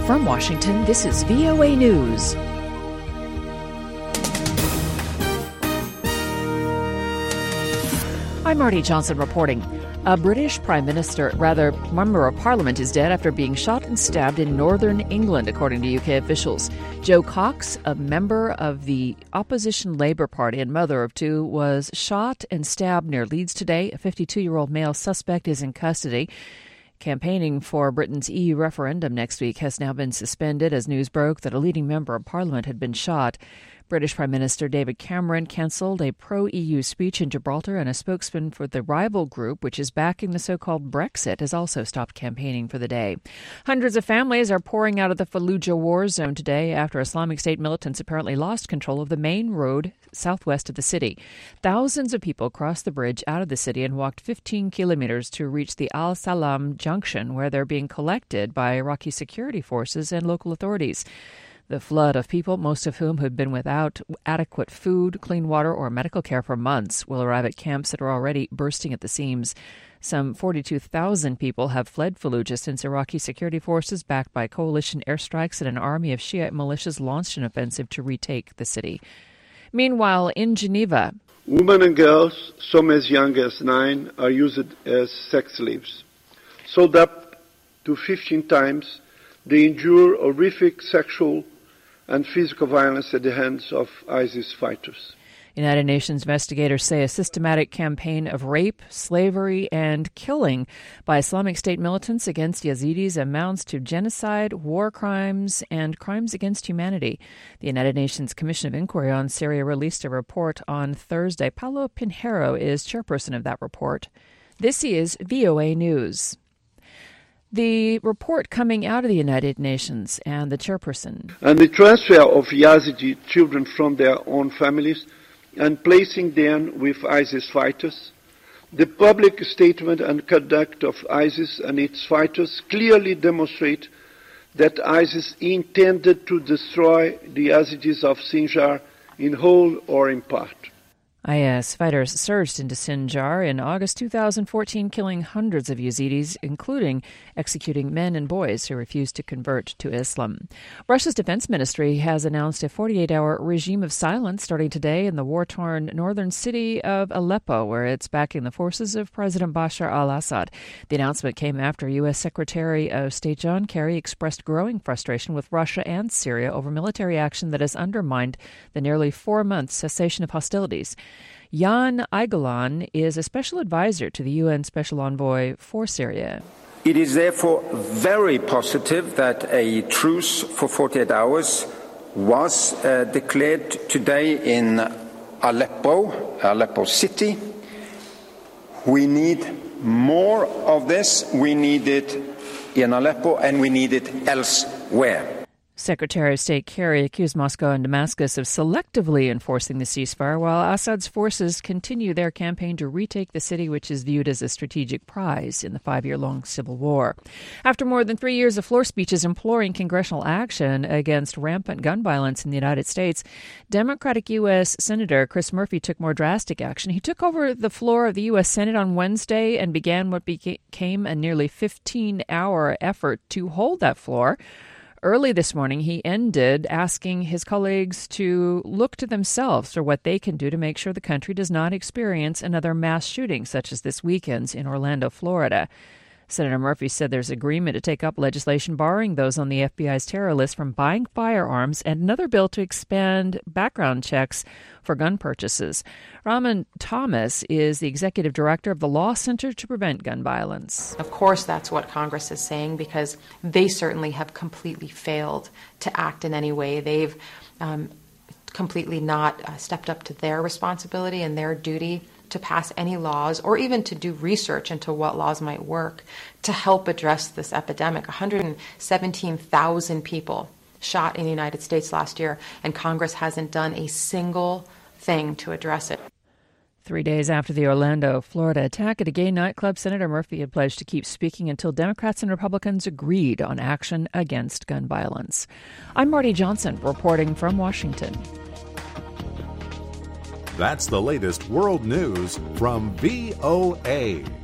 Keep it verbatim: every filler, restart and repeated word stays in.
From Washington, this is V O A News. I'm Marty Johnson reporting. A British Prime Minister, rather, Member of Parliament is dead after being shot and stabbed in northern England, according to U K officials. Jo Cox, a member of the opposition Labour Party and mother of two, was shot and stabbed near Leeds today. A fifty-two-year-old male suspect is in custody. Campaigning for Britain's E U referendum next week has now been suspended as news broke that a leading member of Parliament had been shot. British Prime Minister David Cameron cancelled a pro-E U speech in Gibraltar, and a spokesman for the rival group, which is backing the so-called Brexit, has also stopped campaigning for the day. Hundreds of families are pouring out of the Fallujah war zone today after Islamic State militants apparently lost control of the main road southwest of the city. Thousands of people crossed the bridge out of the city and walked fifteen kilometers to reach the Al Salam junction, where they're being collected by Iraqi security forces and local authorities. The flood of people, most of whom had been without adequate food, clean water, or medical care for months, will arrive at camps that are already bursting at the seams. Some forty-two thousand people have fled Fallujah since Iraqi security forces, backed by coalition airstrikes and an army of Shiite militias, launched an offensive to retake the city. Meanwhile, in Geneva, women and girls, some as young as nine, are used as sex slaves. Sold up to fifteen times, they endure horrific sexual and physical violence at the hands of ISIS fighters. United Nations investigators say a systematic campaign of rape, slavery, and killing by Islamic State militants against Yazidis amounts to genocide, war crimes, and crimes against humanity. The United Nations Commission of Inquiry on Syria released a report on Thursday. Paulo Pinheiro is chairperson of that report. This is V O A News. The report coming out of the United Nations and the chairperson. And the transfer of Yazidi children from their own families and placing them with ISIS fighters. The public statement and conduct of ISIS and its fighters clearly demonstrate that ISIS intended to destroy the Yazidis of Sinjar in whole or in part. I S fighters surged into Sinjar in August two thousand fourteen, killing hundreds of Yazidis, including executing men and boys who refused to convert to Islam. Russia's defense ministry has announced a forty-eight hour regime of silence starting today in the war-torn northern city of Aleppo, where it's backing the forces of President Bashar al-Assad. The announcement came after U S Secretary of State John Kerry expressed growing frustration with Russia and Syria over military action that has undermined the nearly four-month cessation of hostilities. Jan Egeland is a special advisor to the U N Special Envoy for Syria. It is therefore very positive that a truce for forty-eight hours was uh, declared today in Aleppo, Aleppo city. We need more of this. We need it in Aleppo and we need it elsewhere. Secretary of State Kerry accused Moscow and Damascus of selectively enforcing the ceasefire, while Assad's forces continue their campaign to retake the city, which is viewed as a strategic prize in the five-year-long civil war. After more than three years of floor speeches imploring congressional action against rampant gun violence in the United States, Democratic U S Senator Chris Murphy took more drastic action. He took over the floor of the U S Senate on Wednesday and began what became a nearly fifteen hour effort to hold that floor. Early this morning, he ended asking his colleagues to look to themselves for what they can do to make sure the country does not experience another mass shooting such as this weekend's in Orlando, Florida. Senator Murphy said there's agreement to take up legislation barring those on the F B I's terror list from buying firearms and another bill to expand background checks for gun purchases. Raman Thomas is the executive director of the Law Center to Prevent Gun Violence. Of course, that's what Congress is saying, because they certainly have completely failed to act in any way. They've um, completely not uh, stepped up to their responsibility and their duty to pass any laws or even to do research into what laws might work to help address this epidemic. one hundred seventeen thousand people shot in the United States last year, and Congress hasn't done a single thing to address it. Three days after the Orlando, Florida attack at a gay nightclub, Senator Murphy had pledged to keep speaking until Democrats and Republicans agreed on action against gun violence. I'm Marty Johnson, reporting from Washington. That's the latest world news from V O A.